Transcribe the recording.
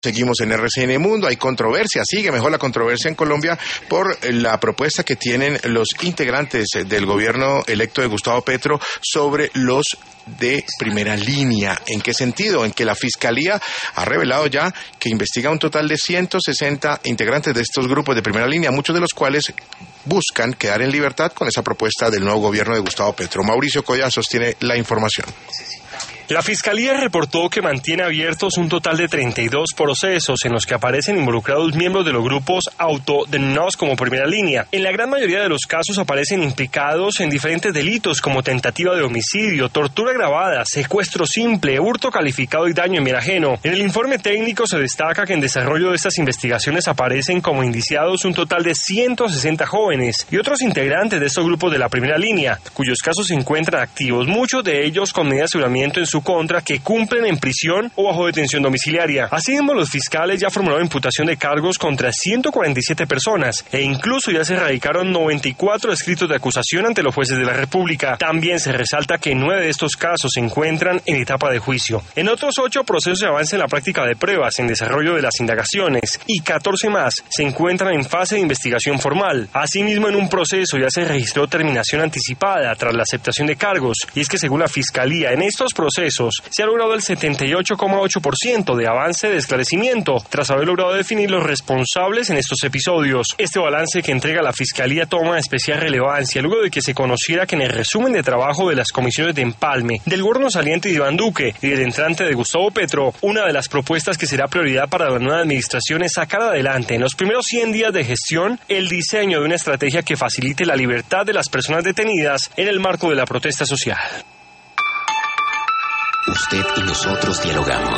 Seguimos en RCN Mundo, hay controversia, sigue mejor la controversia en Colombia por la propuesta que tienen los integrantes del gobierno electo de Gustavo Petro sobre los de primera línea. ¿En qué sentido? En que la Fiscalía ha revelado ya que investiga un total de 160 integrantes de estos grupos de primera línea, muchos de los cuales buscan quedar en libertad con esa propuesta del nuevo gobierno de Gustavo Petro. Mauricio Collazos tiene la información. La Fiscalía reportó que mantiene abiertos un total de 32 procesos en los que aparecen involucrados miembros de los grupos autodenominados como primera línea. En la gran mayoría de los casos aparecen implicados en diferentes delitos como tentativa de homicidio, tortura agravada, secuestro simple, hurto calificado y daño en bien ajeno. En el informe técnico se destaca que en desarrollo de estas investigaciones aparecen como indiciados un total de 160 jóvenes y otros integrantes de estos grupos de la primera línea, cuyos casos se encuentran activos, muchos de ellos con medidas de aseguramiento en su contra que cumplen en prisión o bajo detención domiciliaria. Asimismo, los fiscales ya formularon imputación de cargos contra 147 personas e incluso ya se radicaron 94 escritos de acusación ante los jueces de la República. También se resalta que 9 de estos casos se encuentran en etapa de juicio. En otros 8 procesos se avanza en la práctica de pruebas, en desarrollo de las indagaciones, y 14 más se encuentran en fase de investigación formal. Asimismo, en un proceso ya se registró terminación anticipada tras la aceptación de cargos, y es que según la Fiscalía, en estos procesos se ha logrado el 78,8% de avance de esclarecimiento, tras haber logrado definir los responsables en estos episodios. Este balance que entrega la Fiscalía toma especial relevancia luego de que se conociera que en el resumen de trabajo de las comisiones de empalme del gobierno saliente de Iván Duque y del entrante de Gustavo Petro, una de las propuestas que será prioridad para la nueva administración es sacar adelante en los primeros 100 días de gestión el diseño de una estrategia que facilite la libertad de las personas detenidas en el marco de la protesta social. Usted y nosotros dialogamos.